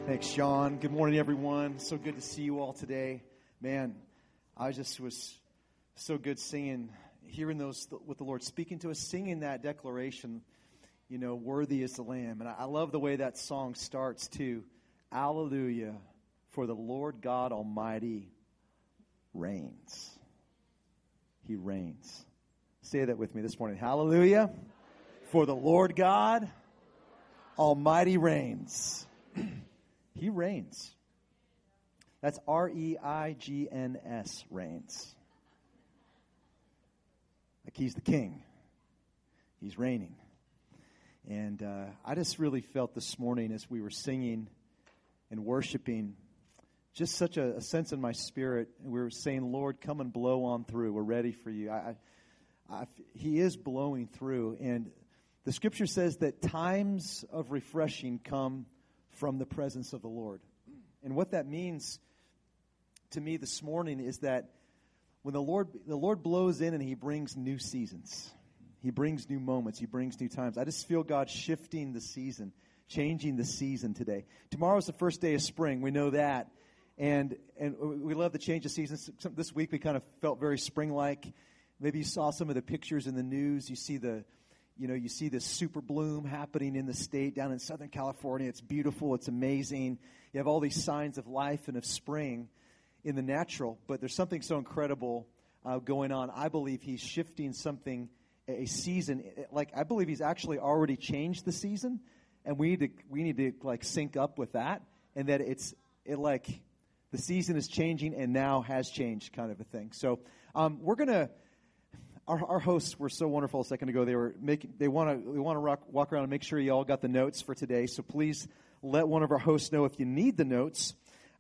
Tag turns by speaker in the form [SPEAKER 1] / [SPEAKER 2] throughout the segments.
[SPEAKER 1] Thanks, Sean. Good morning, everyone. So good to see you all today. Man, I just was so good singing, hearing those, with the Lord speaking to us, singing that declaration, you know, worthy is the Lamb. And I love the way that song starts, too. Alleluia, for the Lord God Almighty reigns. He reigns. Say that with me this morning. Hallelujah, for the Lord God Almighty reigns. He reigns. That's R-E-I-G-N-S, reigns. Like he's the king. He's reigning. And I just really felt this morning as we were singing and worshiping, just such a sense in my spirit. We were saying, Lord, come and blow on through. We're ready for you. He is blowing through. And the scripture says that times of refreshing come from the presence of the Lord. And what that means to me this morning is that when the Lord blows in and He brings new seasons, He brings new moments, He brings new times. I just feel God shifting the season, changing the season today. Tomorrow's the first day of spring. We know that. And we love the change of seasons. This week we kind of felt very spring-like. Maybe you saw some of the pictures in the news. You see this super bloom happening in the state down in Southern California. It's beautiful. It's amazing. You have all these signs of life and of spring in the natural, but there's something so incredible going on. I believe He's shifting something, a season. Like, I believe He's actually already changed the season, and we need to like sync up with that, and that the season is changing and now has changed, kind of a thing. So we're gonna. Our hosts were so wonderful a second ago. They want to walk around and make sure you all got the notes for today. So please let one of our hosts know if you need the notes.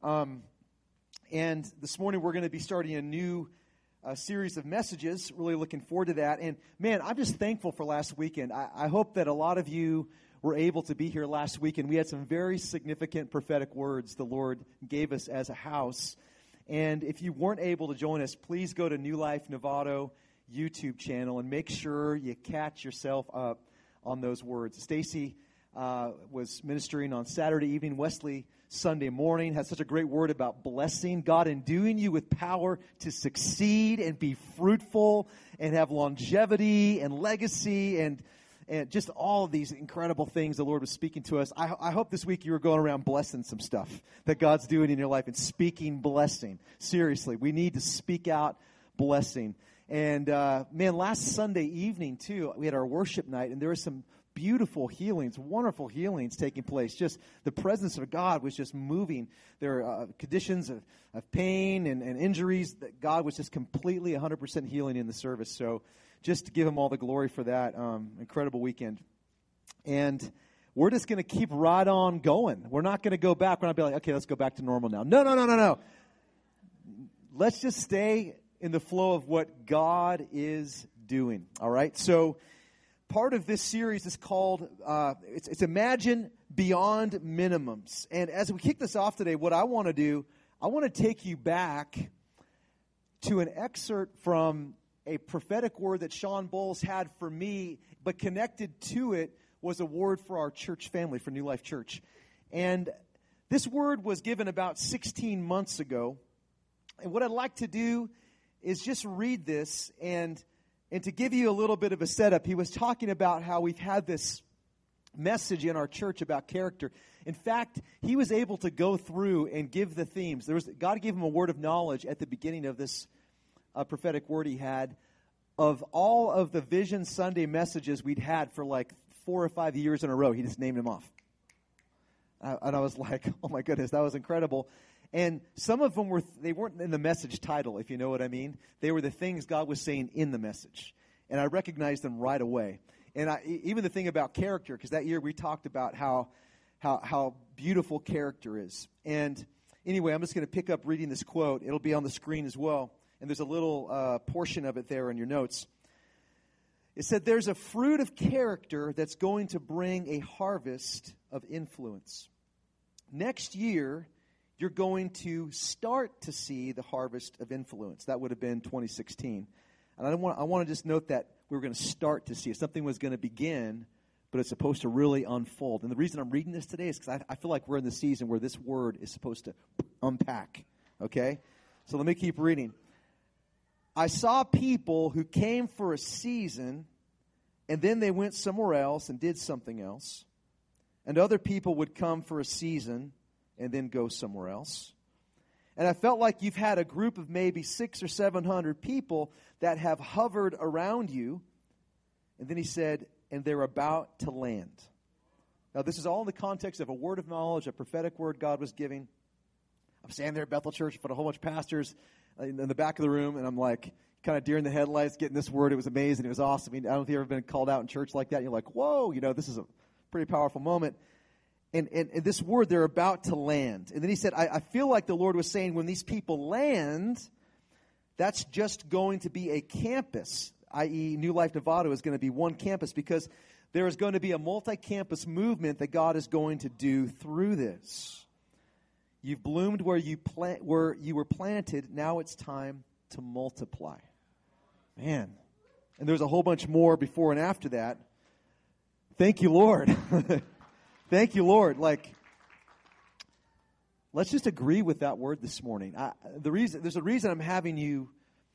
[SPEAKER 1] And this morning we're going to be starting a new series of messages. Really looking forward to that. And man, I'm just thankful for last weekend. I hope that a lot of you were able to be here last weekend. We had some very significant prophetic words the Lord gave us as a house. And if you weren't able to join us, please go to New Life Novato YouTube channel and make sure you catch yourself up on those words. Stacy was ministering on Saturday evening, Wesley Sunday morning, had such a great word about blessing, God enduing you with power to succeed and be fruitful and have longevity and legacy and just all of these incredible things the Lord was speaking to us. I hope this week you were going around blessing some stuff that God's doing in your life and speaking blessing. Seriously, we need to speak out blessing. And, man, last Sunday evening, too, we had our worship night, and there were some beautiful healings, wonderful healings taking place. Just the presence of God was just moving. There are conditions of pain and injuries that God was just completely 100% healing in the service. So just to give Him all the glory for that incredible weekend. And we're just going to keep right on going. We're not going to go back. We're not going to be like, okay, let's go back to normal now. No. Let's just stay in the flow of what God is doing, all right? So part of this series is called, it's Imagine Beyond Minimums. And as we kick this off today, what I want to do, I want to take you back to an excerpt from a prophetic word that Sean Bowles had for me, but connected to it was a word for our church family, for New Life Church. And this word was given about 16 months ago. And what I'd like to do is just read this, and to give you a little bit of a setup. He was talking about how we've had this message in our church about character. In fact, he was able to go through and give the themes. God gave him a word of knowledge at the beginning of this prophetic word he had of all of the Vision Sunday messages we'd had for like 4 or 5 years in a row. He just named them off. And I was like, oh my goodness, that was incredible. And some of them weren't in the message title, if you know what I mean. They were the things God was saying in the message. And I recognized them right away. And even the thing about character, because that year we talked about how beautiful character is. And anyway, I'm just going to pick up reading this quote. It'll be on the screen as well. And there's a little portion of it there in your notes. It said, there's a fruit of character that's going to bring a harvest of influence. Next year, you're going to start to see the harvest of influence. That would have been 2016. And I want to just note that we were going to start to see it. Something was going to begin but it's supposed to really unfold. And the reason I'm reading this today is because I feel like we're in the season where this word is supposed to unpack, okay? So let me keep reading. I saw people who came for a season, and then they went somewhere else and did something else. And other people would come for a season and then go somewhere else. And I felt like you've had a group of maybe 600 or 700 people that have hovered around you. And then he said, and they're about to land. Now, this is all in the context of a word of knowledge, a prophetic word God was giving. I'm standing there at Bethel Church in front of a whole bunch of pastors in the back of the room, and I'm like kind of deer in the headlights getting this word. It was amazing. It was awesome. I mean, I don't know if you've ever been called out in church like that. You're like, whoa, this is a pretty powerful moment. And this word, they're about to land. And then he said, I feel like the Lord was saying when these people land, that's just going to be a campus, i.e. New Life Nevada is going to be one campus because there is going to be a multi-campus movement that God is going to do through this. You've bloomed where you were planted. Now it's time to multiply. Man. And there's a whole bunch more before and after that. Thank you, Lord. Thank you, Lord. Let's just agree with that word this morning. There's a reason I'm having you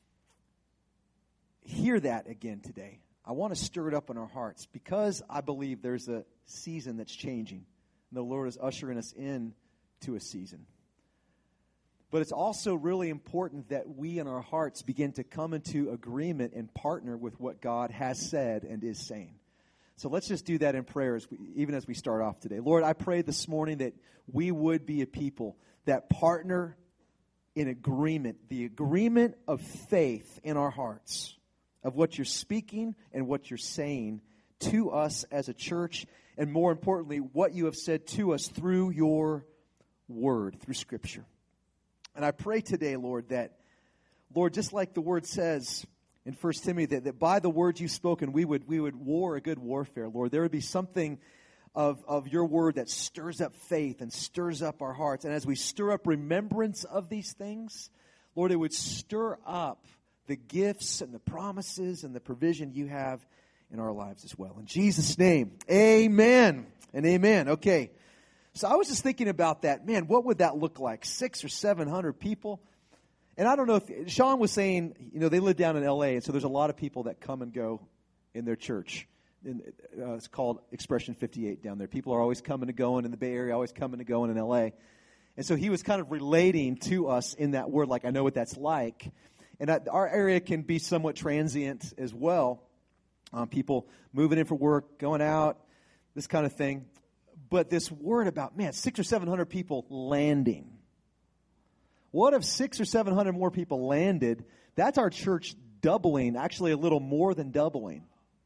[SPEAKER 1] hear that again today. I want to stir it up in our hearts because I believe there's a season that's changing. And the Lord is ushering us in to a season. But it's also really important that we in our hearts begin to come into agreement and partner with what God has said and is saying. So let's just do that in prayer even as we start off today. Lord, I pray this morning that we would be a people that partner in agreement, the agreement of faith in our hearts, of what you're speaking and what you're saying to us as a church, and more importantly, what you have said to us through your word, through Scripture. And I pray today, Lord, that, Lord, just like the word says in 1 Timothy, that by the words you've spoken, we would war a good warfare, Lord. There would be something of your word that stirs up faith and stirs up our hearts. And as we stir up remembrance of these things, Lord, it would stir up the gifts and the promises and the provision you have in our lives as well. In Jesus' name, amen and amen. Okay, so I was just thinking about that. Man, what would that look like? 600 or 700 people? And I don't know if Sean was saying, they live down in L.A., and so there's a lot of people that come and go in their church. It's called Expression 58 down there. People are always coming and going in the Bay Area, always coming and going in L.A. And so he was kind of relating to us in that word, like I know what that's like. And our area can be somewhat transient as well. People moving in for work, going out, this kind of thing. But this word about, 600 or 700 people landing. What if 600 or 700 more people landed? That's our church doubling, actually a little more than doubling.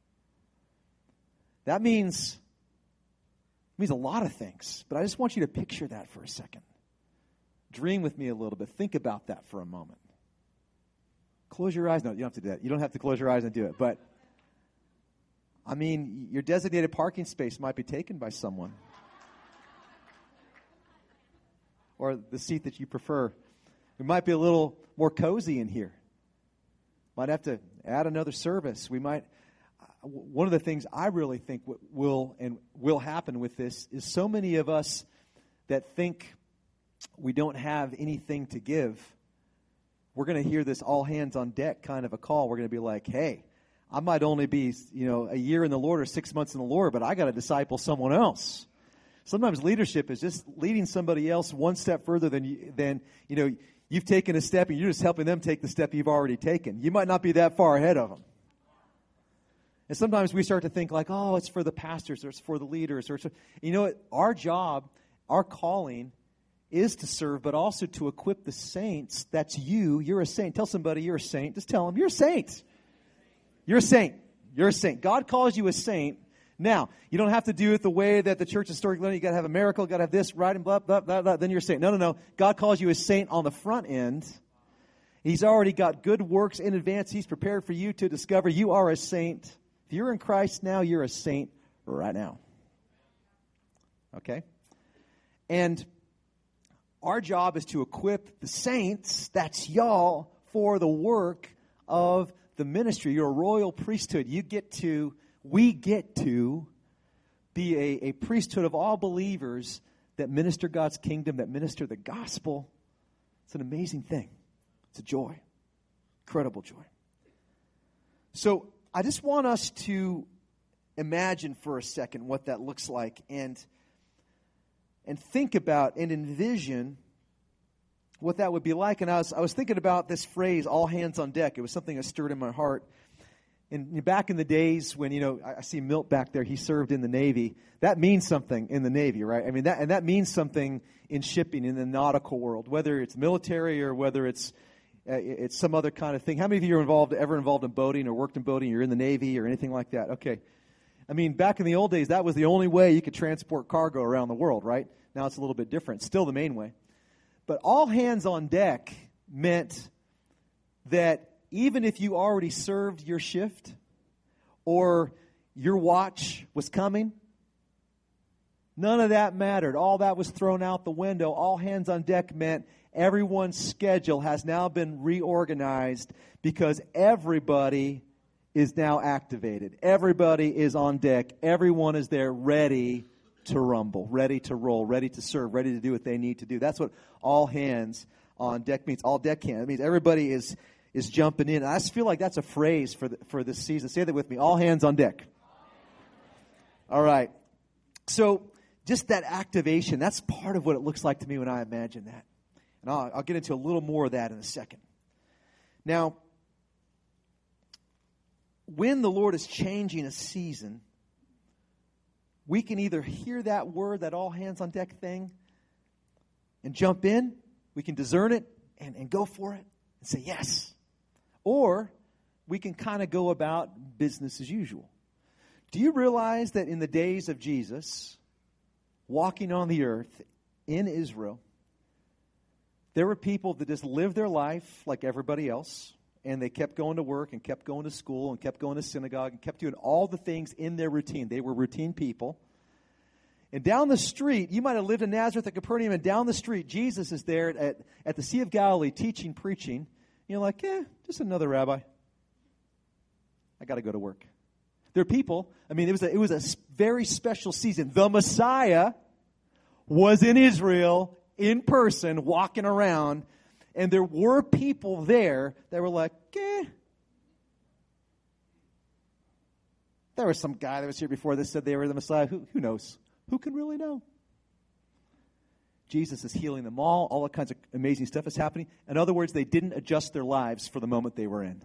[SPEAKER 1] That means a lot of things. But I just want you to picture that for a second. Dream with me a little bit. Think about that for a moment. Close your eyes. No, you don't have to do that. You don't have to close your eyes and do it. But, your designated parking space might be taken by someone. Or the seat that you prefer. We might be a little more cozy in here. Might have to add another service. We might. One of the things I really think will happen with this is so many of us that think we don't have anything to give. We're going to hear this all hands on deck kind of a call. We're going to be like, hey, I might only be a year in the Lord or 6 months in the Lord, but I got to disciple someone else. Sometimes leadership is just leading somebody else one step further than you've taken a step, and you're just helping them take the step you've already taken. You might not be that far ahead of them. And sometimes we start to think like, oh, it's for the pastors or it's for the leaders. You know what? Our job, our calling is to serve, but also to equip the saints. That's you. You're a saint. Tell somebody you're a saint. Just tell them you're a saint. You're a saint. You're a saint. God calls you a saint. Now, you don't have to do it the way that the church historically learned. You got to have a miracle, got to have this, right, and blah, blah, blah, blah. Then you're a saint. No. God calls you a saint on the front end. He's already got good works in advance. He's prepared for you to discover you are a saint. If you're in Christ now, you're a saint right now. Okay? And our job is to equip the saints, that's y'all, for the work of the ministry. You're a royal priesthood. We get to be a priesthood of all believers that minister God's kingdom, that minister the gospel. It's an amazing thing. It's a joy. Incredible joy. So I just want us to imagine for a second what that looks like and think about and envision what that would be like. And I was thinking about this phrase, all hands on deck. It was something that stirred in my heart. And back in the days when, I see Milt back there, he served in the Navy. That means something in the Navy, right? I mean, that means something in shipping, in the nautical world, whether it's military or whether it's some other kind of thing. How many of you are ever involved in boating or worked in boating? You're in the Navy or anything like that? Okay. I mean, back in the old days, that was the only way you could transport cargo around the world, right? Now it's a little bit different. Still the main way. But all hands on deck meant that even if you already served your shift or your watch was coming, none of that mattered. All that was thrown out the window. All hands on deck meant everyone's schedule has now been reorganized because everybody is now activated. Everybody is on deck. Everyone is there ready to rumble, ready to roll, ready to serve, ready to do what they need to do. That's what all hands on deck means. All deck hands. It means everybody is jumping in. I just feel like that's a phrase for this season. Say that with me. All hands on deck. All right. So just that activation, that's part of what it looks like to me when I imagine that. And I'll get into a little more of that in a second. Now, when the Lord is changing a season, we can either hear that word, that all hands on deck thing, and jump in. We can discern it and go for it and say yes. Or we can kind of go about business as usual. Do you realize that in the days of Jesus, walking on the earth in Israel, there were people that just lived their life like everybody else, and they kept going to work and kept going to school and kept going to synagogue and kept doing all the things in their routine. They were routine people. And down the street, you might have lived in Nazareth or Capernaum, and down the street, Jesus is there at the Sea of Galilee teaching, preaching. You're like, just another rabbi. I got to go to work. There are people, I mean, it was a very special season. The Messiah was in Israel in person, walking around, and there were people there that were like, There was some guy that was here before that said they were the Messiah. Who knows? Who can really know? Jesus is healing them all kinds of amazing stuff is happening. In other words, they didn't adjust their lives for the moment they were in.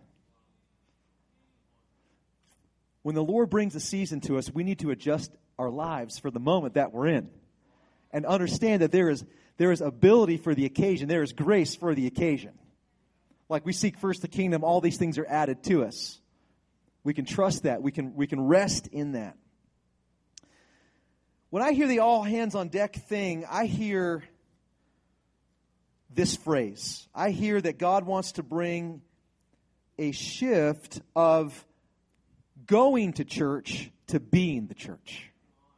[SPEAKER 1] When the Lord brings a season to us, we need to adjust our lives for the moment that we're in. And understand that there is ability for the occasion. There is grace for the occasion. Like we seek first the kingdom, all these things are added to us. We can trust that. We can rest in that. When I hear the all hands on deck thing, I hear this phrase. I hear that God wants to bring a shift of going to church to being the church.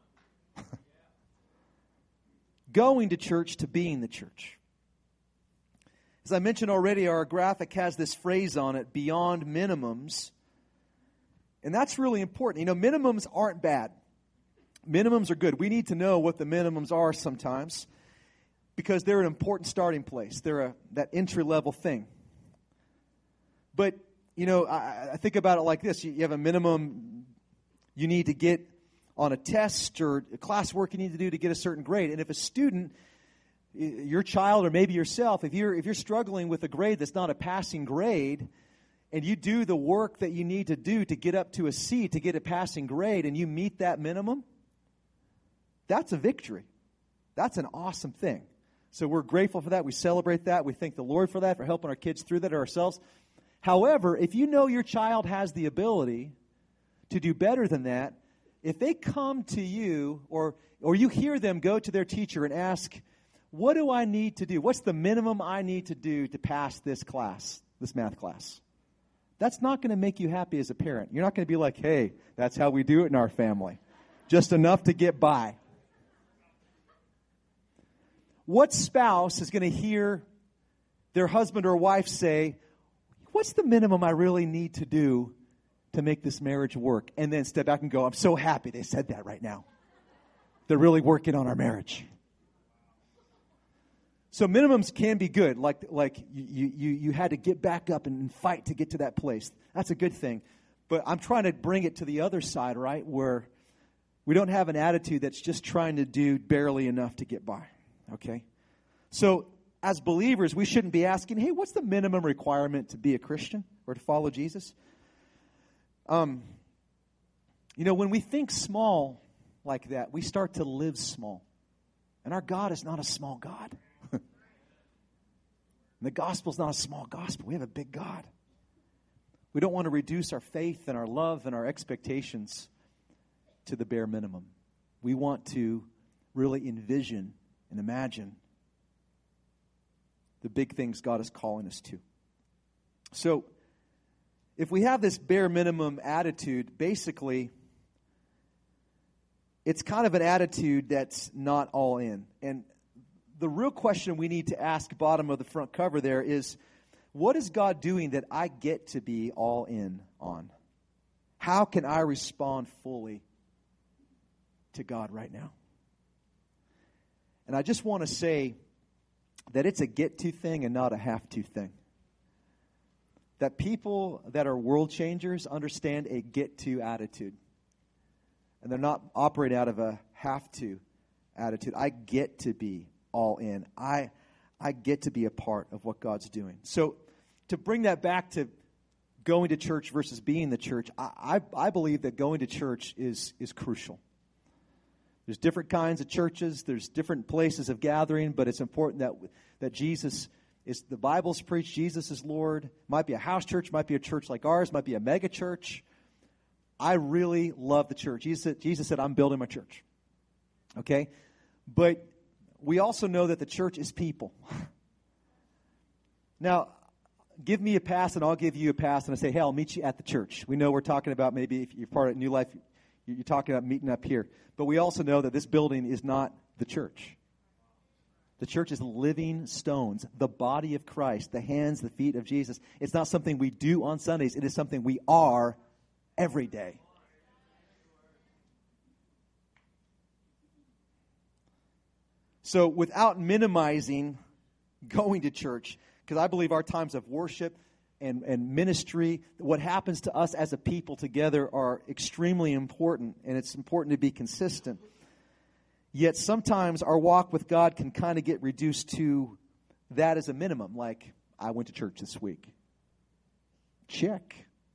[SPEAKER 1] Going to church to being the church. As I mentioned already, our graphic has this phrase on it, beyond minimums. And that's really important. Minimums aren't bad. Minimums are good. We need to know what the minimums are sometimes because they're an important starting place. They're that entry-level thing. But, I think about it like this. You have a minimum you need to get on a test or classwork you need to do to get a certain grade. And if a student, your child or maybe yourself, if you're struggling with a grade that's not a passing grade, and you do the work that you need to do to get up to a C, to get a passing grade, and you meet that minimum, that's a victory. That's an awesome thing. So we're grateful for that. We celebrate that. We thank the Lord for that, for helping our kids through that or ourselves. However, if you know your child has the ability to do better than that, if they come to you or you hear them go to their teacher and ask, what do I need to do? What's the minimum I need to do to pass this class, this math class? That's not going to make you happy as a parent. You're not going to be like, hey, that's how we do it in our family. Just enough to get by. What spouse is going to hear their husband or wife say, what's the minimum I really need to do to make this marriage work? And then step back and go, I'm so happy they said that right now. they're really working on our marriage. So minimums can be good, like you had to get back up and fight to get to that place. That's a good thing. But I'm trying to bring it to the other side, right, where we don't have an attitude that's just trying to do barely enough to get by, okay? So as believers, we shouldn't be asking, hey, what's the minimum requirement to be a Christian or to follow Jesus? When we think small like that, we start to live small. And our God is not a small God. The gospel is not a small gospel. We have a big God. We don't want to reduce our faith and our love and our expectations to the bare minimum. We want to really envision and imagine the big things God is calling us to. So, if we have this bare minimum attitude, basically, it's kind of an attitude that's not all in. And the real question we need to ask, bottom of the front cover there, is what is God doing that I get to be all in on? How can I respond fully to God right now? And I just want to say that it's a get-to thing and not a have-to thing. That people that are world changers understand a get-to attitude. And they're not operating out of a have-to attitude. I get to be all in. I get to be a part of what God's doing. So to bring that back to going to church versus being the church, I believe that going to church is crucial. There's different kinds of churches. There's different places of gathering, but it's important that Jesus is, the Bible's preached, Jesus is Lord. Might be a house church, might be a church like ours, might be a mega church. I really love the church. Jesus said, I'm building my church. Okay? But we also know that the church is people. Now, give me a pass and I'll give you a pass, and I say, hey, I'll meet you at the church. We know we're talking about, maybe if you're part of New Life, you're talking about meeting up here. But we also know that this building is not the church. The church is living stones, the body of Christ, the hands, the feet of Jesus. It's not something we do on Sundays. It is something we are every day. So without minimizing going to church, because I believe our times of worship and ministry, what happens to us as a people together are extremely important, and it's important to be consistent. Yet sometimes our walk with God can kind of get reduced to that as a minimum, like, I went to church this week. Check.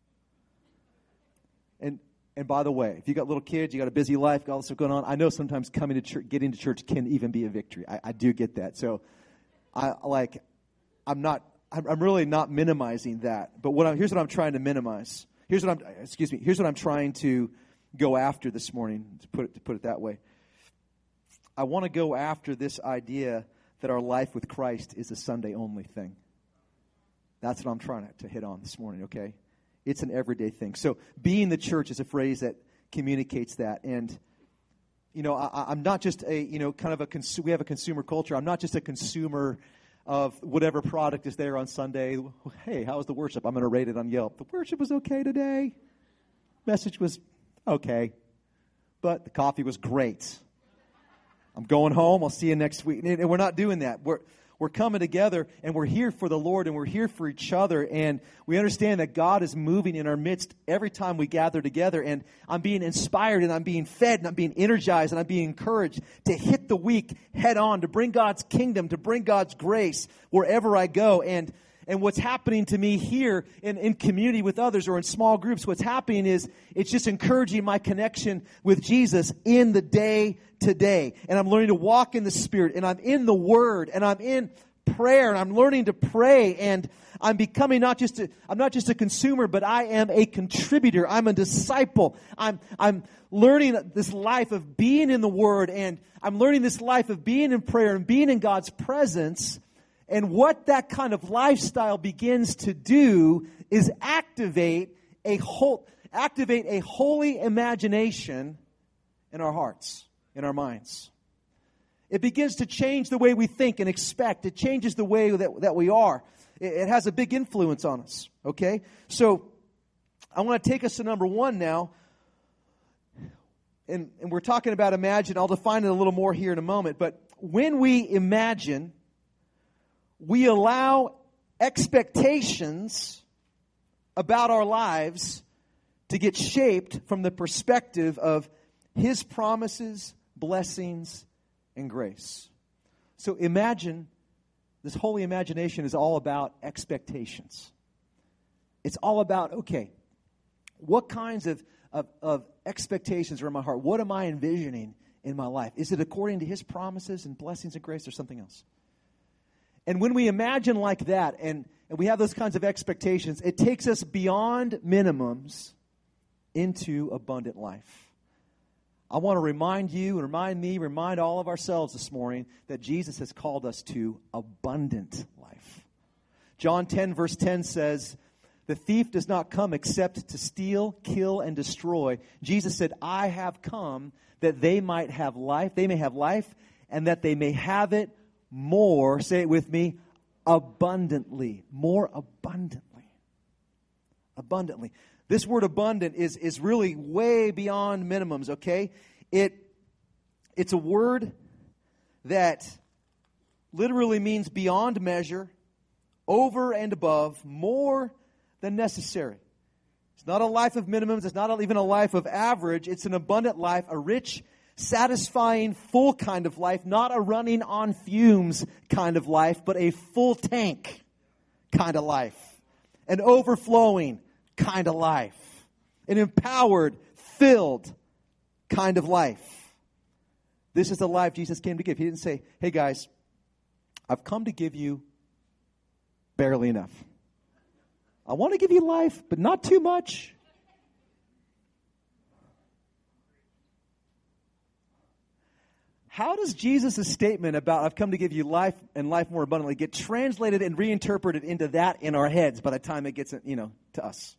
[SPEAKER 1] And by the way, if you got little kids, you got a busy life, got all this stuff going on, I know sometimes coming to church, getting to church can even be a victory. I do get that. So I'm really not minimizing that. But here's what I'm trying to minimize. Here's what I'm trying to go after this morning, to put it that way. I want to go after this idea that our life with Christ is a Sunday-only thing. That's what I'm trying to hit on this morning, okay? It's an everyday thing. So being the church is a phrase that communicates that. And, I'm not just we have a consumer culture. I'm not just a consumer of whatever product is there on Sunday. Hey, how was the worship? I'm going to rate it on Yelp. The worship was okay today. Message was okay. But the coffee was great. I'm going home. I'll see you next week. And we're not doing that. We're coming together, and we're here for the Lord, and we're here for each other, and we understand that God is moving in our midst every time we gather together, and I'm being inspired, and I'm being fed, and I'm being energized, and I'm being encouraged to hit the week head on, to bring God's kingdom, to bring God's grace wherever I go. And what's happening to me here in community with others or in small groups, what's happening is it's just encouraging my connection with Jesus in the day to day. And I'm learning to walk in the Spirit, and I'm in the Word, and I'm in prayer, and I'm learning to pray, and I'm becoming I'm not just a consumer, but I am a contributor. I'm a disciple. I'm learning this life of being in the Word, and I'm learning this life of being in prayer and being in God's presence. And what that kind of lifestyle begins to do is activate a holy imagination in our hearts, in our minds. It begins to change the way we think and expect. It changes the way that we are. It has a big influence on us, okay? So I want to take us to number one now. and we're talking about imagine. I'll define it a little more here in a moment. But when we imagine, we allow expectations about our lives to get shaped from the perspective of His promises, blessings, and grace. So imagine, this holy imagination is all about expectations. It's all about, okay, what kinds of expectations are in my heart? What am I envisioning in my life? Is it according to His promises and blessings and grace or something else? And when we imagine like that and we have those kinds of expectations, it takes us beyond minimums into abundant life. I want to remind you and remind me, remind all of ourselves this morning that Jesus has called us to abundant life. John 10 verse 10 says, "The thief does not come except to steal, kill, and destroy." Jesus said, "I have come that they might have life." They may have life and that they may have it more, say it with me, abundantly. More abundantly. Abundantly. This word abundant is really way beyond minimums, okay? It's a word that literally means beyond measure, over and above, more than necessary. It's not a life of minimums. It's not even a life of average. It's an abundant life, a rich, satisfying, full kind of life, not a running on fumes kind of life, but a full tank kind of life, an overflowing kind of life, an empowered, filled kind of life. This is the life Jesus came to give. He didn't say, "Hey guys, I've come to give you barely enough. I want to give you life, but not too much." How does Jesus' statement about "I've come to give you life and life more abundantly" get translated and reinterpreted into that in our heads by the time it gets, to us?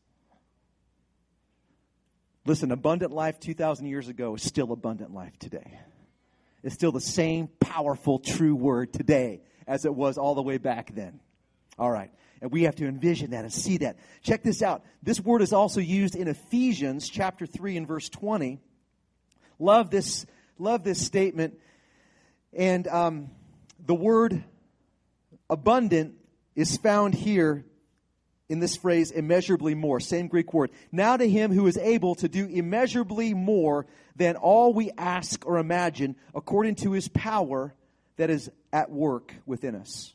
[SPEAKER 1] Listen, abundant life 2,000 years ago is still abundant life today. It's still the same powerful, true word today as it was all the way back then. All right. And we have to envision that and see that. Check this out. This word is also used in Ephesians chapter 3 and verse 20. Love this statement. And the word abundant is found here in this phrase, immeasurably more. Same Greek word. Now to Him who is able to do immeasurably more than all we ask or imagine, according to His power that is at work within us.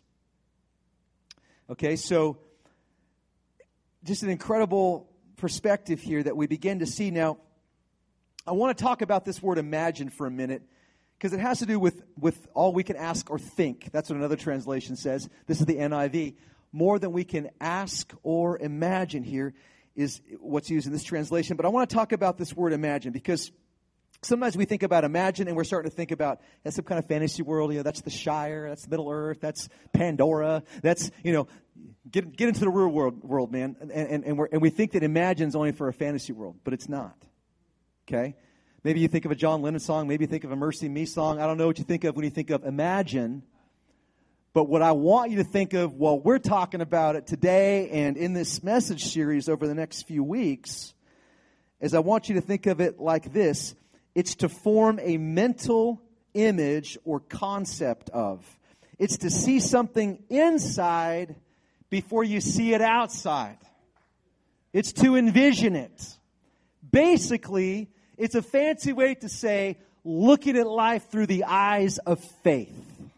[SPEAKER 1] Okay, so just an incredible perspective here that we begin to see. Now, I want to talk about this word imagine for a minute, because it has to do with all we can ask or think. That's what another translation says. This is the NIV. More than we can ask or imagine here is what's used in this translation. But I want to talk about this word imagine, because sometimes we think about imagine and we're starting to think about that's some kind of fantasy world. That's the Shire, that's Middle Earth, that's Pandora. That's, get into the real world, man. And we think that imagine's only for a fantasy world, but it's not. Okay? Maybe you think of a John Lennon song. Maybe you think of a Mercy Me song. I don't know what you think of when you think of imagine. But what I want you to think of while we're talking about it today and in this message series over the next few weeks is I want you to think of it like this. It's to form a mental image or concept of. It's to see something inside before you see it outside. It's to envision it. Basically, it's a fancy way to say looking at life through the eyes of faith.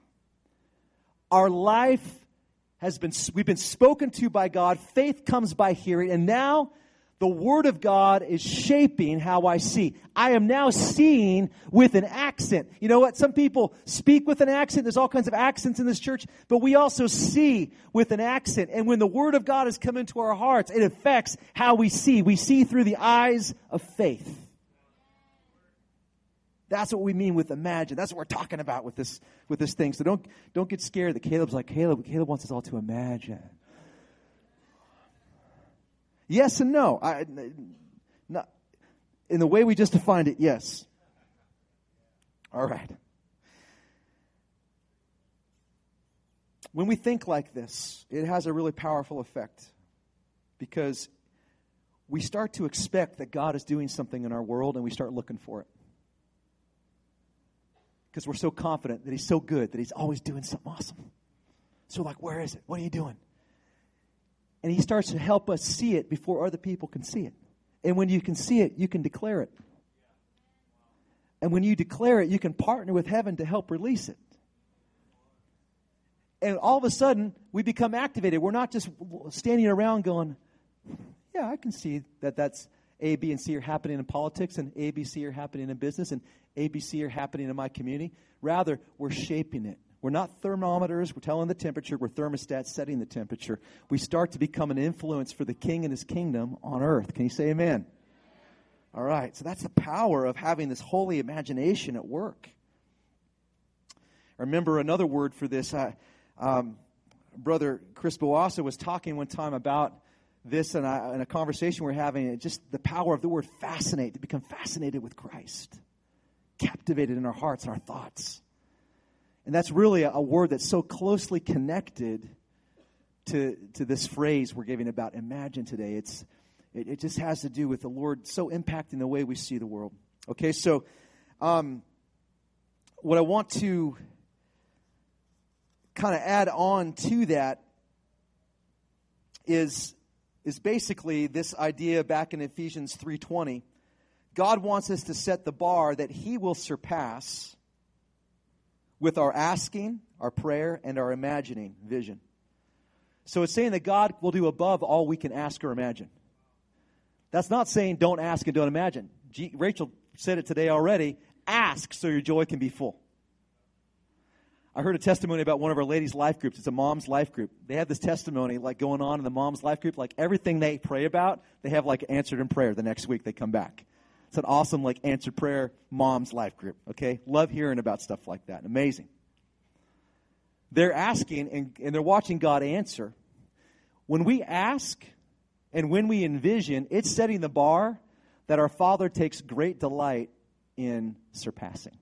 [SPEAKER 1] Our life we've been spoken to by God. Faith comes by hearing. And now the Word of God is shaping how I see. I am now seeing with an accent. You know what? Some people speak with an accent. There's all kinds of accents in this church. But we also see with an accent. And when the Word of God has come into our hearts, it affects how we see. We see through the eyes of faith. That's what we mean with imagine. That's what we're talking about with this thing. So don't get scared that Caleb's like, Caleb wants us all to imagine. Yes and no. Not, in the way we just defined it, yes. All right. When we think like this, it has a really powerful effect, because we start to expect that God is doing something in our world and we start looking for it. because we're so confident that He's so good, that He's always doing something awesome. So we're like, where is it? What are you doing? And He starts to help us see it before other people can see it. And when you can see it, you can declare it. And when you declare it, you can partner with heaven to help release it. And all of a sudden, we become activated. We're not just standing around going, yeah, I can see that that's A, B, and C are happening in politics, and A, B, C are happening in business, and A, B, C are happening in my community. Rather, we're shaping it. We're not thermometers. We're telling the temperature. We're thermostats setting the temperature. We start to become an influence for the King and His kingdom on earth. Can you say amen? All right. So that's the power of having this holy imagination at work. I remember another word for this. Brother Chris Boassa was talking one time about this in a conversation we're having. Just the power of the word fascinate, to become fascinated with Christ. Captivated in our hearts and our thoughts. And that's really a word that's so closely connected to this phrase we're giving about imagine today. It just has to do with the Lord so impacting the way we see the world. Okay, so what I want to kind of add on to that is basically this idea back in Ephesians 3:20. God wants us to set the bar that He will surpass with our asking, our prayer, and our imagining vision. So it's saying that God will do above all we can ask or imagine. That's not saying don't ask and don't imagine. Rachel said it today already. Ask so your joy can be full. I heard a testimony about one of our ladies' life groups. It's a mom's life group. They have this testimony like going on in the mom's life group. Like everything they pray about, they have like answered in prayer the next week they come back. It's an awesome like answered prayer mom's life group. Okay? Love hearing about stuff like that. Amazing. They're asking and they're watching God answer. When we ask and when we envision, it's setting the bar that our Father takes great delight in surpassing.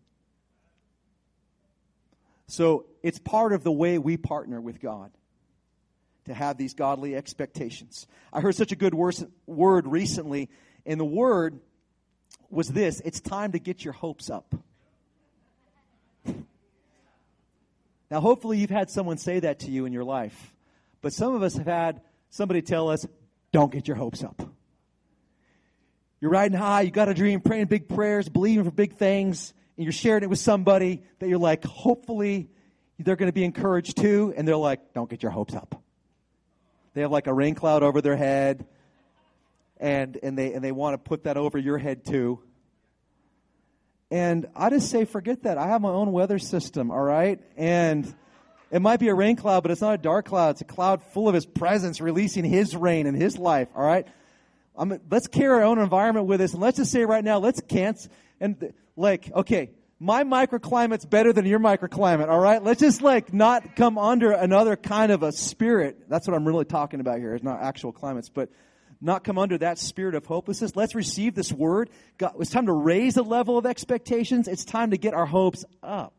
[SPEAKER 1] So it's part of the way we partner with God to have these godly expectations. I heard such a good word recently, and the word was this: it's time to get your hopes up. Now, hopefully you've had someone say that to you in your life, but some of us have had somebody tell us, don't get your hopes up. You're riding high, you got a dream, praying big prayers, believing for big things, and you're sharing it with somebody that you're like, hopefully they're going to be encouraged too, and they're like, don't get your hopes up. They have like a rain cloud over their head, and they want to put that over your head too. And I just say, forget that. I have my own weather system, all right? And it might be a rain cloud, but it's not a dark cloud. It's a cloud full of His presence, releasing His rain in His life, all right? Let's carry our own environment with us, and let's just say right now, let's cancel. And okay, my microclimate's better than your microclimate, all right? Let's just not come under another kind of a spirit. That's what I'm really talking about here. It's not actual climates, but not come under that spirit of hopelessness. Let's receive this word. God, it's time to raise the level of expectations. It's time to get our hopes up.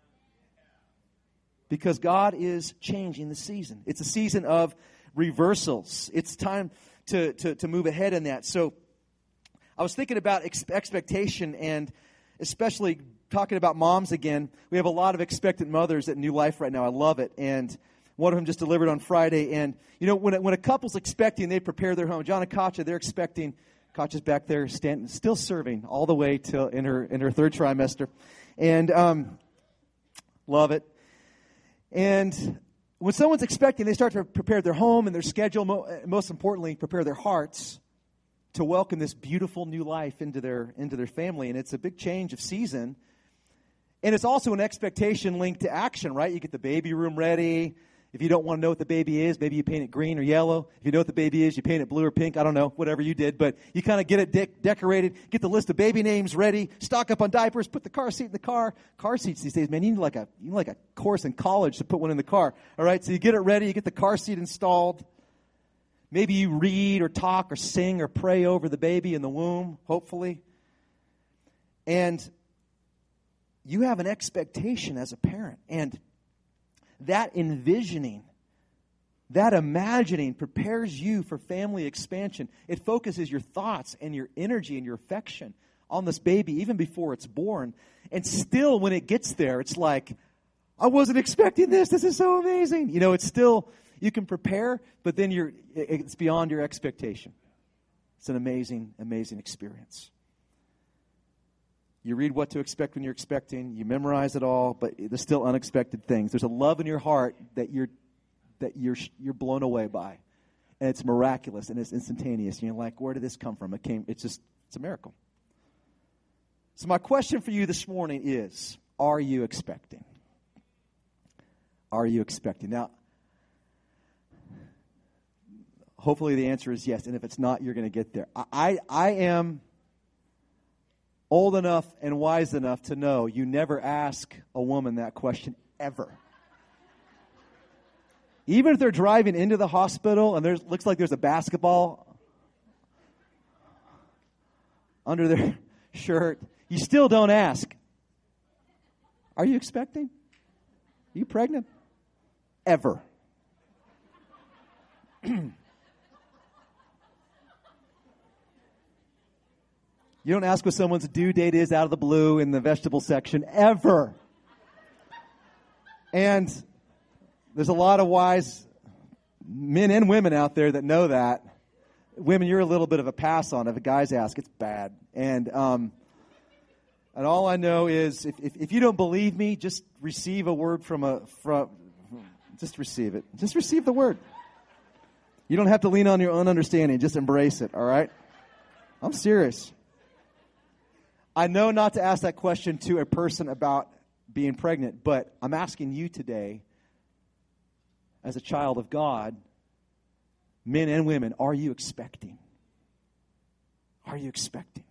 [SPEAKER 1] Because God is changing the season. It's a season of reversals. It's time to move ahead in that. So I was thinking about expectation, and especially talking about moms again. We have a lot of expectant mothers at New Life right now. I love it. And one of them just delivered on Friday. And, when a couple's expecting, they prepare their home. John and Katja, they're expecting. Katja's back there still serving all the way till in her third trimester. And love it. And when someone's expecting, they start to prepare their home and their schedule. Most importantly, prepare their hearts to welcome this beautiful new life into their family. And it's a big change of season. And it's also an expectation linked to action, right? You get the baby room ready. If you don't want to know what the baby is, maybe you paint it green or yellow. If you know what the baby is, you paint it blue or pink. I don't know, whatever you did. But you kind of get it decorated, get the list of baby names ready, stock up on diapers, put the car seat in the car. Car seats these days, man, you need like a course in college to put one in the car. All right, so you get it ready, you get the car seat installed. Maybe you read or talk or sing or pray over the baby in the womb, hopefully. And you have an expectation as a parent. And that envisioning, that imagining prepares you for family expansion. It focuses your thoughts and your energy and your affection on this baby even before it's born. And still, when it gets there, it's like, I wasn't expecting this. This is so amazing. You know, it's still, you can prepare, but then it's beyond your expectation. It's an amazing, amazing experience. You read what to expect when you're expecting. You memorize it all, but there's still unexpected things. There's a love in your heart that you're blown away by, and it's miraculous and it's instantaneous. And you're like, where did this come from? It's a miracle. So my question for you this morning is: are you expecting? Are you expecting? Now, hopefully the answer is yes, and if it's not, you're going to get there. I am old enough and wise enough to know you never ask a woman that question ever. Even if they're driving into the hospital and looks like there's a basketball under their shirt, you still don't ask, are you expecting? Are you pregnant? Ever. You don't ask what someone's due date is out of the blue in the vegetable section, ever. And there's a lot of wise men and women out there that know that. Women, you're a little bit of a pass on. If a guy's ask, it's bad. And all I know is, if you don't believe me, just receive a word just receive it. Just receive the word. You don't have to lean on your own understanding. Just embrace it, all right? I'm serious. I know not to ask that question to a person about being pregnant, but I'm asking you today, as a child of God, men and women, are you expecting? Are you expecting?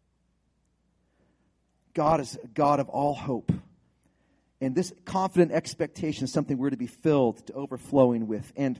[SPEAKER 1] God is a God of all hope. And this confident expectation is something we're to be filled to overflowing with. And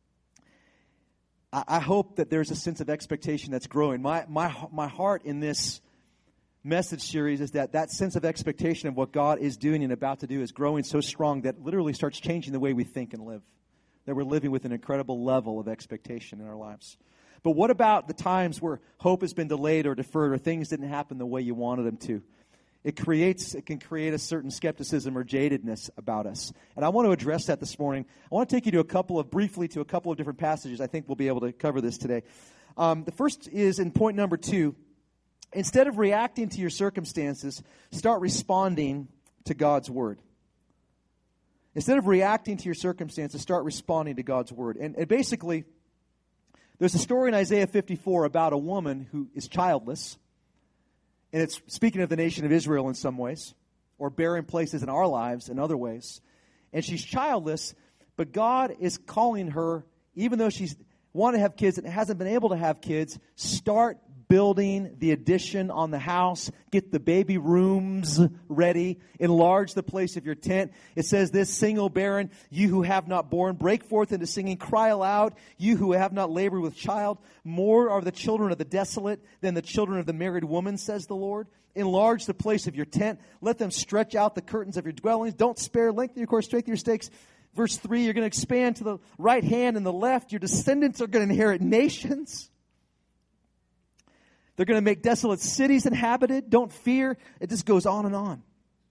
[SPEAKER 1] I hope that there's a sense of expectation that's growing. My heart in this message series is that sense of expectation of what God is doing and about to do is growing so strong that literally starts changing the way we think and live. That we're living with an incredible level of expectation in our lives. But what about the times where hope has been delayed or deferred or things didn't happen the way you wanted them to? It can create a certain skepticism or jadedness about us. And I want to address that this morning. I want to take you briefly to a couple of different passages. I think we'll be able to cover this today. The first is in point number 2. Instead of reacting to your circumstances, start responding to God's word. Instead of reacting to your circumstances, start responding to God's word. And basically, there's a story in Isaiah 54 about a woman who is childless. And it's speaking of the nation of Israel in some ways, or barren places in our lives in other ways. And she's childless, but God is calling her, even though she's wanted to have kids and hasn't been able to have kids, start building the addition on the house, get the baby rooms ready, enlarge the place of your tent. It says this: sing, O barren, you who have not borne, break forth into singing, cry aloud, you who have not labored with child. More are the children of the desolate than the children of the married woman, says the Lord. Enlarge the place of your tent. Let them stretch out the curtains of your dwellings. Don't spare. Lengthen your course, strengthen your stakes. Verse 3, you're going to expand to the right hand and the left. Your descendants are going to inherit nations. They're going to make desolate cities inhabited. Don't fear. It just goes on and on.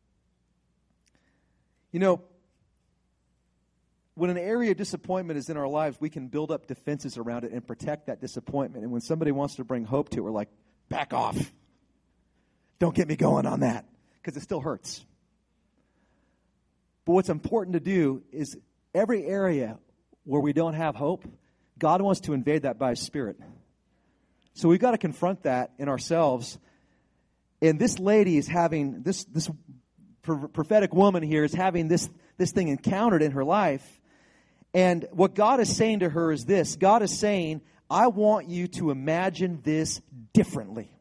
[SPEAKER 1] You know, when an area of disappointment is in our lives, we can build up defenses around it and protect that disappointment. And when somebody wants to bring hope to it, we're like, back off. Don't get me going on that, because it still hurts. But what's important to do is every area where we don't have hope, God wants to invade that by His Spirit. So we've got to confront that in ourselves. And this lady is having, this prophetic woman here is having this thing encountered in her life. And what God is saying to her is this. God is saying, I want you to imagine this differently.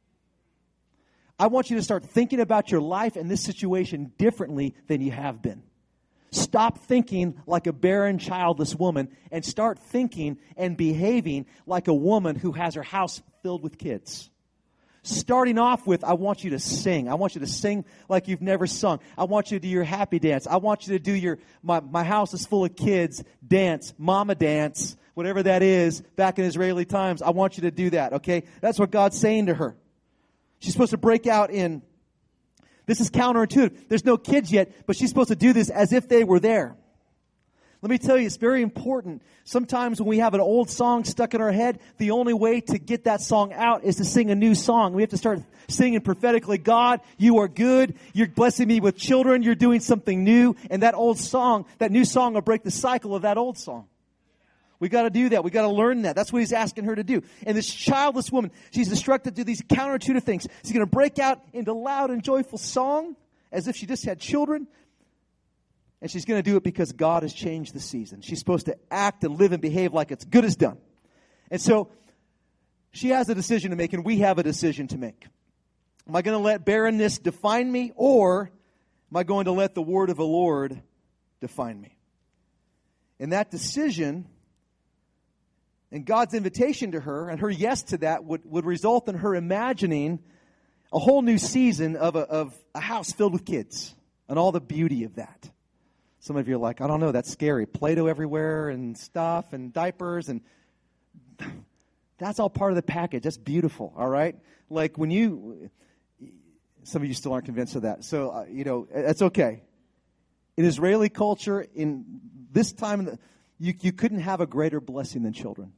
[SPEAKER 1] I want you to start thinking about your life and this situation differently than you have been. Stop thinking like a barren, childless woman and start thinking and behaving like a woman who has her house filled with kids. Starting off with, I want you to sing. I want you to sing like you've never sung. I want you to do your happy dance. I want you to do your, my house is full of kids dance, mama dance, whatever that is back in Israeli times. I want you to do that, okay? That's what God's saying to her. She's supposed to break out in, this is counterintuitive. There's no kids yet, but she's supposed to do this as if they were there. Let me tell you, it's very important. Sometimes when we have an old song stuck in our head, the only way to get that song out is to sing a new song. We have to start singing prophetically, God, you are good. You're blessing me with children. You're doing something new. And that old song, that new song will break the cycle of that old song. We got to do that. We got to learn that. That's what he's asking her to do. And this childless woman, she's instructed to do these counterintuitive things. She's going to break out into loud and joyful song as if she just had children. And she's going to do it because God has changed the season. She's supposed to act and live and behave like it's good as done. And so she has a decision to make, and we have a decision to make. Am I going to let barrenness define me, or am I going to let the word of the Lord define me? And that decision and God's invitation to her and her yes to that would result in her imagining a whole new season of a house filled with kids and all the beauty of that. Some of you are like, I don't know, that's scary. Play-Doh everywhere and stuff and diapers, and that's all part of the package. That's beautiful, all right? Like when some of you still aren't convinced of that. So, that's okay. In Israeli culture, in this time, you couldn't have a greater blessing than children.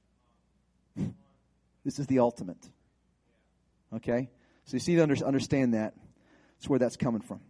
[SPEAKER 1] This is the ultimate. Okay? So you see to understand that. That's where that's coming from.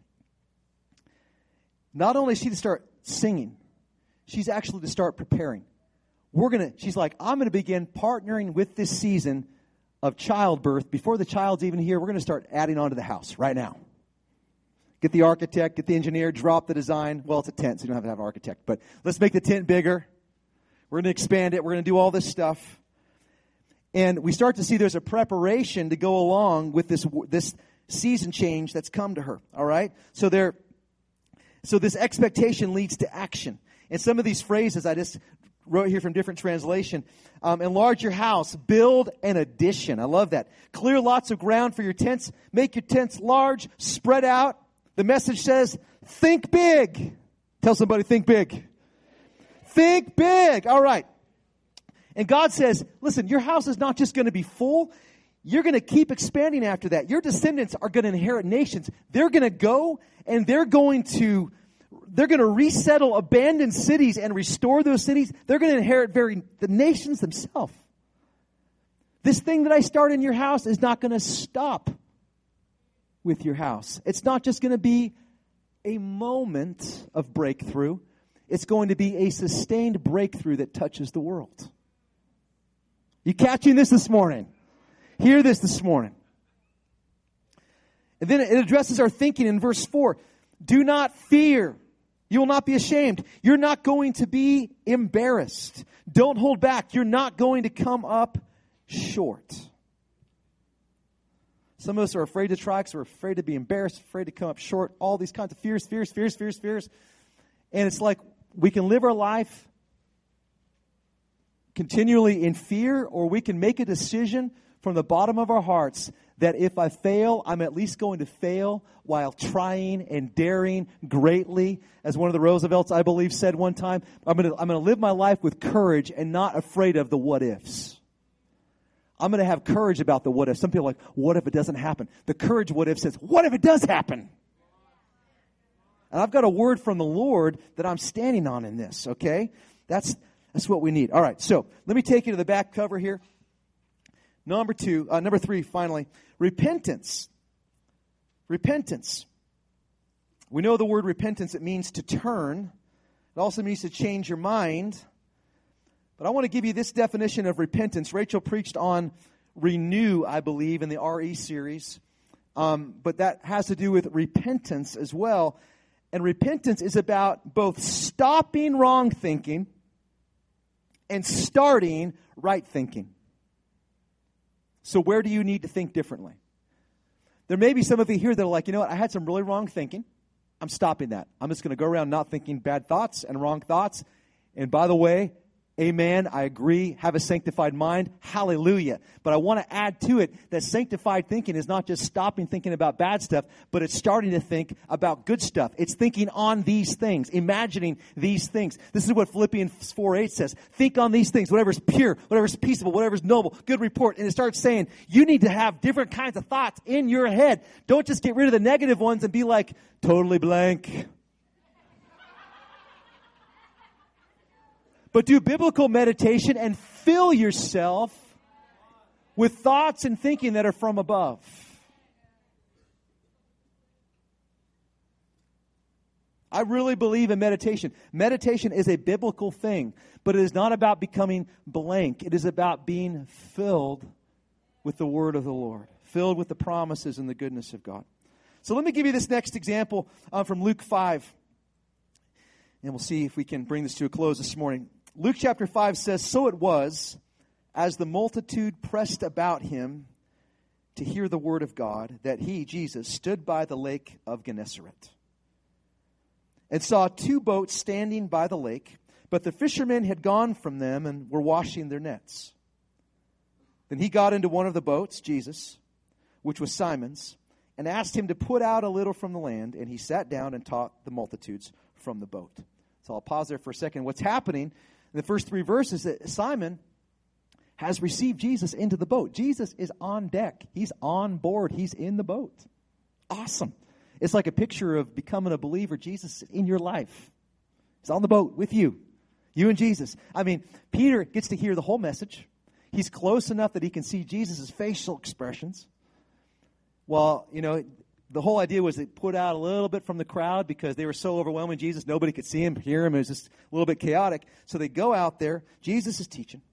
[SPEAKER 1] Not only is she to start singing, she's actually to start preparing. She's like, I'm going to begin partnering with this season of childbirth. Before the child's even here, we're going to start adding on to the house right now. Get the architect, get the engineer, drop the design. Well, it's a tent, so you don't have to have an architect. But let's make the tent bigger. We're going to expand it. We're going to do all this stuff. And we start to see there's a preparation to go along with this season change that's come to her. All right? So this expectation leads to action. And some of these phrases I just wrote here from different translation. Enlarge your house. Build an addition. I love that. Clear lots of ground for your tents. Make your tents large. Spread out. The message says, think big. Tell somebody, think big. Think big. All right. And God says, listen, your house is not just going to be full. You're going to keep expanding after that. Your descendants are going to inherit nations. They're going to go and they're going to resettle abandoned cities and restore those cities. They're going to inherit the nations themselves. This thing that I start in your house is not going to stop with your house. It's not just going to be a moment of breakthrough. It's going to be a sustained breakthrough that touches the world. You catching this morning? Hear this morning. And then it addresses our thinking in verse 4. Do not fear. You will not be ashamed. You're not going to be embarrassed. Don't hold back. You're not going to come up short. Some of us are afraid to try because we're afraid to be embarrassed, afraid to come up short. All these kinds of fears. And it's like we can live our life continually in fear, or we can make a decision from the bottom of our hearts that if I fail, I'm at least going to fail while trying and daring greatly. As one of the Roosevelts, I believe, said one time, I'm going to live my life with courage and not afraid of the what ifs. I'm going to have courage about the what if. Some people are like, what if it doesn't happen? The courage what if says, what if it does happen? And I've got a word from the Lord that I'm standing on in this, okay? That's what we need. All right, so let me take you to the back cover here. Number 3, finally, repentance. Repentance. We know the word repentance, it means to turn. It also means to change your mind. But I want to give you this definition of repentance. Rachel preached on renew, I believe, in the RE series. But that has to do with repentance as well. And repentance is about both stopping wrong thinking and starting right thinking. So where do you need to think differently? There may be some of you here that are like, you know what, I had some really wrong thinking. I'm stopping that. I'm just going to go around not thinking bad thoughts and wrong thoughts. And by the way, Amen. I agree. Have a sanctified mind. Hallelujah. But I want to add to it that sanctified thinking is not just stopping thinking about bad stuff, but it's starting to think about good stuff. It's thinking on these things, imagining these things. This is what Philippians 4:8 says. Think on these things, whatever's pure, whatever's peaceable, whatever's noble, good report. And it starts saying you need to have different kinds of thoughts in your head. Don't just get rid of the negative ones and be like, totally blank. But do biblical meditation and fill yourself with thoughts and thinking that are from above. I really believe in meditation. Meditation is a biblical thing, but it is not about becoming blank. It is about being filled with the word of the Lord, filled with the promises and the goodness of God. So let me give you this next example from Luke 5. And we'll see if we can bring this to a close this morning. Luke chapter 5 says, "So it was, as the multitude pressed about him to hear the word of God, that he, Jesus, stood by the lake of Gennesaret, and saw 2 boats standing by the lake, but the fishermen had gone from them and were washing their nets. Then he got into one of the boats, Jesus, which was Simon's, and asked him to put out a little from the land, and he sat down and taught the multitudes from the boat." So I'll pause there for a second. What's happening in the first 3 verses, that Simon has received Jesus into the boat. Jesus is on deck. He's on board. He's in the boat. Awesome. It's like a picture of becoming a believer. Jesus is in your life. He's on the boat with you. You and Jesus. I mean, Peter gets to hear the whole message. He's close enough that he can see Jesus' facial expressions. Well, the whole idea was to put out a little bit from the crowd because they were so overwhelming Jesus. Nobody could see him, hear him. It was just a little bit chaotic. So they go out there. Jesus is teaching.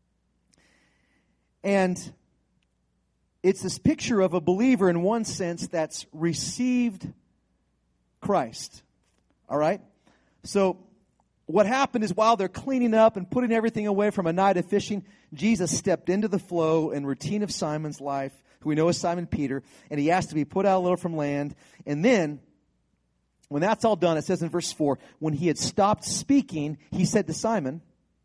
[SPEAKER 1] And it's this picture of a believer in one sense that's received Christ. All right? So what happened is while they're cleaning up and putting everything away from a night of fishing, Jesus stepped into the flow and routine of Simon's life, who we know as Simon Peter, and he asked to be put out a little from land. And then, when that's all done, it says in verse 4, when he had stopped speaking, he said to Simon,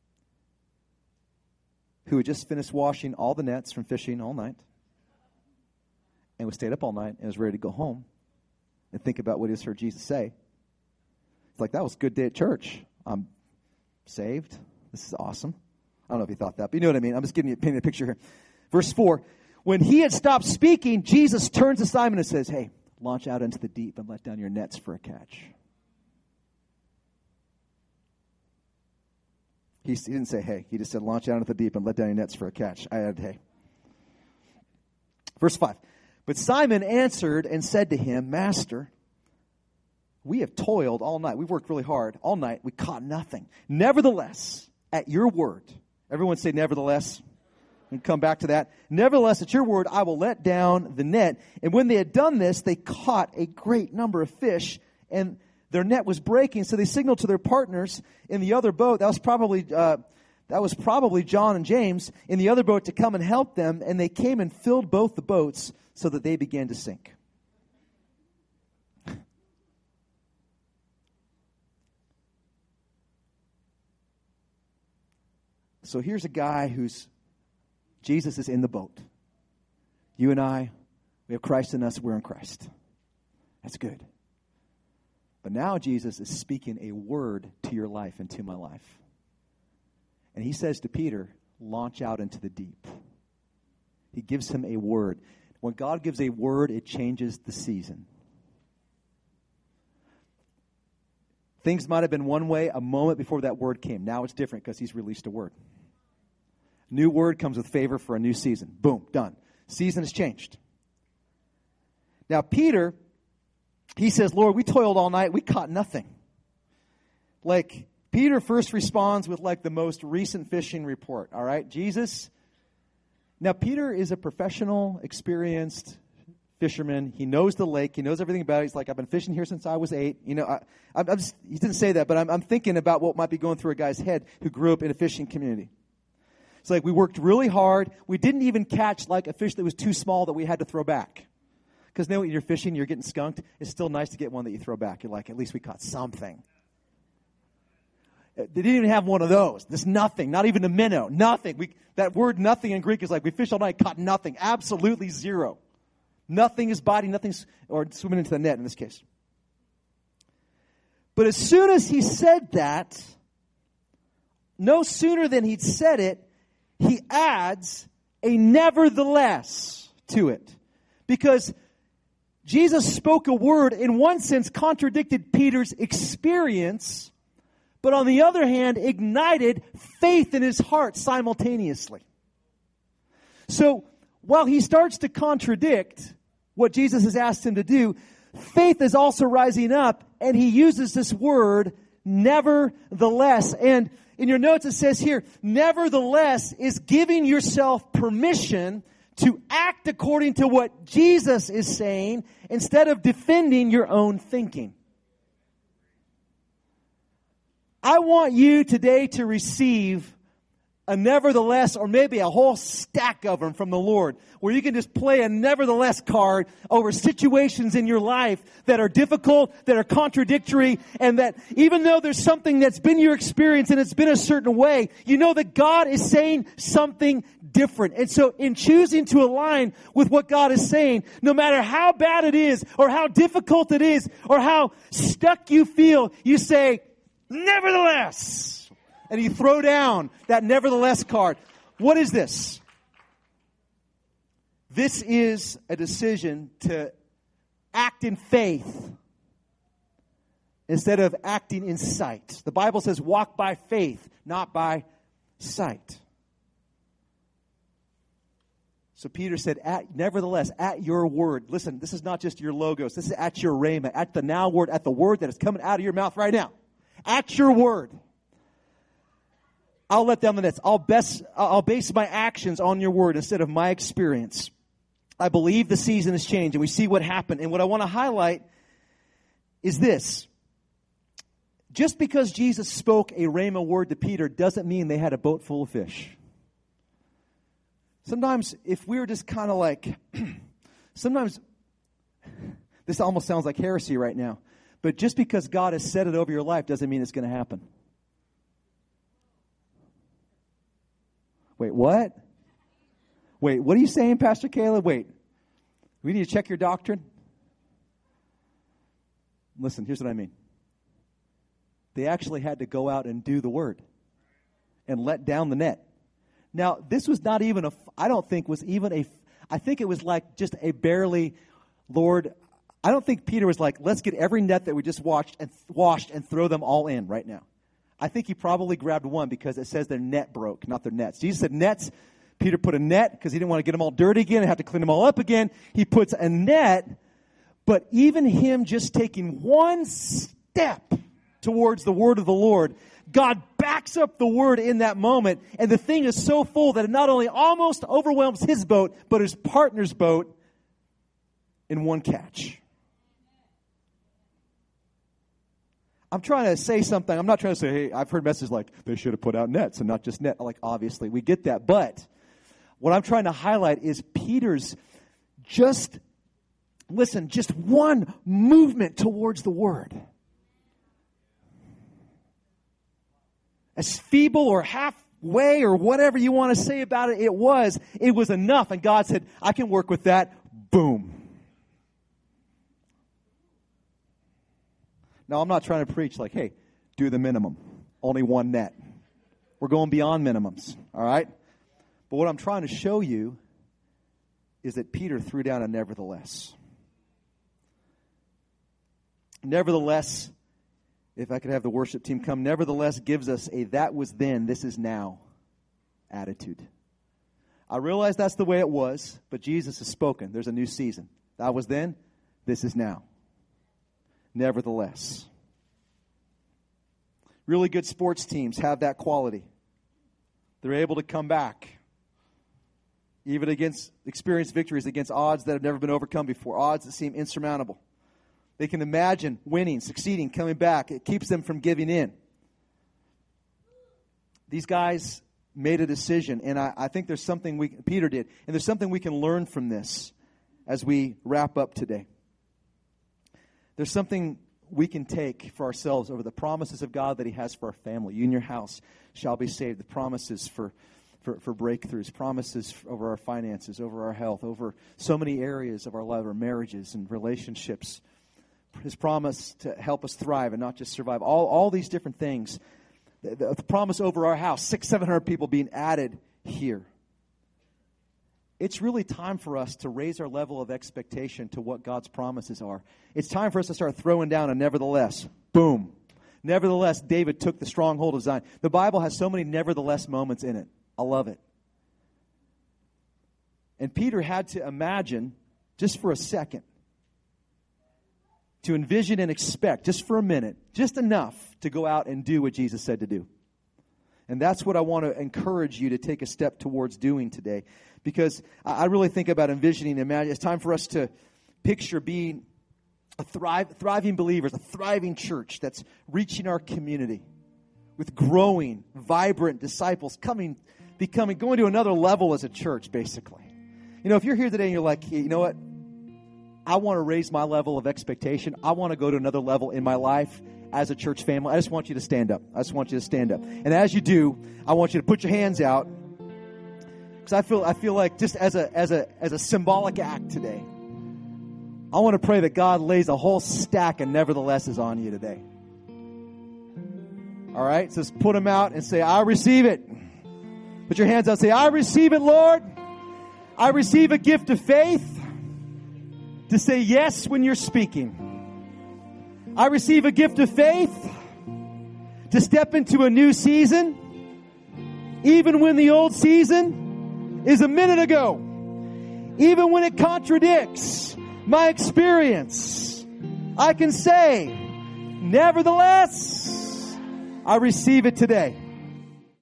[SPEAKER 1] who had just finished washing all the nets from fishing all night, and was stayed up all night and was ready to go home and think about what he just heard Jesus say. It's like, that was a good day at church. I'm saved. This is awesome. I don't know if he thought that, but you know what I mean. I'm just painting a picture here. Verse 4, when he had stopped speaking, Jesus turns to Simon and says, "Hey, launch out into the deep and let down your nets for a catch." He didn't say, "Hey." He just said, "Launch out into the deep and let down your nets for a catch." I added, "Hey." Verse 5, but Simon answered and said to him, "Master, we have toiled all night. We've worked really hard all night. We caught nothing. Nevertheless, at your word," everyone say nevertheless. And come back to that. "Nevertheless, at your word, I will let down the net." And when they had done this, they caught a great number of fish, and their net was breaking. So they signaled to their partners in the other boat. That was probably John and James in the other boat to come and help them. And they came and filled both the boats so that they began to sink. So here's a guy Jesus is in the boat. You and I, we have Christ in us, we're in Christ. That's good. But now Jesus is speaking a word to your life and to my life. And he says to Peter, launch out into the deep. He gives him a word. When God gives a word, it changes the season. Things might have been one way a moment before that word came. Now it's different because he's released a word. New word comes with favor for a new season. Boom, done. Season has changed. Now Peter, he says, "Lord, we toiled all night. We caught nothing." Like, Peter first responds with like the most recent fishing report. All right, Jesus. Now Peter is a professional, experienced fisherman. He knows the lake. He knows everything about it. He's like, "I've been fishing here since I was 8. You know, he didn't say that, but I'm thinking about what might be going through a guy's head who grew up in a fishing community. It's like we worked really hard. We didn't even catch like a fish that was too small that we had to throw back. Because now when you're fishing, you're getting skunked. It's still nice to get one that you throw back. You're like, at least we caught something. They didn't even have one of those. There's nothing, not even a minnow, nothing. That word nothing in Greek is like, we fished all night, caught nothing. Absolutely zero. Nothing is biting, nothing's, or swimming into the net in this case. But as soon as he said that, no sooner than he'd said it, he adds a nevertheless to it. Because Jesus spoke a word, in one sense, contradicted Peter's experience, but on the other hand, ignited faith in his heart simultaneously. So, while he starts to contradict what Jesus has asked him to do, faith is also rising up, and he uses this word, nevertheless. And in your notes it says here, nevertheless is giving yourself permission to act according to what Jesus is saying instead of defending your own thinking. I want you today to receive a nevertheless, or maybe a whole stack of them from the Lord, where you can just play a nevertheless card over situations in your life that are difficult, that are contradictory, and that even though there's something that's been your experience and it's been a certain way, you know that God is saying something different. And so in choosing to align with what God is saying, no matter how bad it is, or how difficult it is, or how stuck you feel, you say, nevertheless. And you throw down that nevertheless card. What is this? This is a decision to act in faith instead of acting in sight. The Bible says walk by faith, not by sight. So Peter said, nevertheless, at your word. Listen, this is not just your logos. This is at your rhema, at the now word, at the word that is coming out of your mouth right now. At your word. I'll let down the nets. I'll base my actions on your word instead of my experience. I believe the season has changed, and we see what happened. And what I want to highlight is this. Just because Jesus spoke a rhema word to Peter doesn't mean they had a boat full of fish. Sometimes if we're just kind of like, sometimes, this almost sounds like heresy right now, but just because God has said it over your life doesn't mean it's going to happen. Wait, what? Wait, what are you saying, Pastor Caleb? Wait, we need to check your doctrine? Listen, here's what I mean. They actually had to go out and do the word and let down the net. Now, this was not even I think it was like just a barely, Lord, I don't think Peter was like, let's get every net that we just washed and throw them all in right now. I think he probably grabbed one because it says their net broke, not their nets. Jesus said nets. Peter put a net because he didn't want to get them all dirty again and have to clean them all up again. He puts a net, but even him just taking one step towards the word of the Lord, God backs up the word in that moment, and the thing is so full that it not only almost overwhelms his boat, but his partner's boat in one catch. I'm trying to say something. I'm not trying to say, hey, I've heard messages like, they should have put out nets and not just net. Like, obviously, we get that. But what I'm trying to highlight is Peter's just one movement towards the word. As feeble or halfway or whatever you want to say about it, it was enough. And God said, I can work with that. Boom. Now, I'm not trying to preach like, hey, do the minimum. Only one net. We're going beyond minimums, all right? But what I'm trying to show you is that Peter threw down a nevertheless. Nevertheless, if I could have the worship team come, nevertheless gives us a that was then, this is now attitude. I realize that's the way it was, but Jesus has spoken. There's a new season. That was then, this is now. Nevertheless. Really good sports teams have that quality. They're able to come back. Even experience victories against odds that have never been overcome before. Odds that seem insurmountable. They can imagine winning, succeeding, coming back. It keeps them from giving in. These guys made a decision, and I think there's something Peter did, and there's something we can learn from this as we wrap up today. There's something we can take for ourselves over the promises of God that He has for our family. You and your house shall be saved. The promises for breakthroughs, promises over our finances, over our health, over so many areas of our life, our marriages and relationships. His promise to help us thrive and not just survive. All these different things. The promise over our house, 700 people being added here. It's really time for us to raise our level of expectation to what God's promises are. It's time for us to start throwing down a nevertheless. Boom. Nevertheless, David took the stronghold of Zion. The Bible has so many nevertheless moments in it. I love it. And Peter had to imagine, just for a second, to envision and expect, just for a minute, just enough to go out and do what Jesus said to do. And that's what I want to encourage you to take a step towards doing today. Because I really think about envisioning, imagine. It's time for us to picture being a thriving believers, a thriving church that's reaching our community with growing, vibrant disciples going to another level as a church, basically. You know, if you're here today and you're like, you know what? I want to raise my level of expectation. I want to go to another level in my life as a church family. I just want you to stand up. And as you do, I want you to put your hands out. Because I feel like just as a symbolic act today, I want to pray that God lays a whole stack of neverthelesses on you today. All right? So just put them out and say, I receive it. Put your hands out and say, I receive it, Lord. I receive a gift of faith to say yes when you're speaking. I receive a gift of faith to step into a new season, even when the old season is a minute ago. Even when it contradicts my experience, I can say, nevertheless, I receive it today.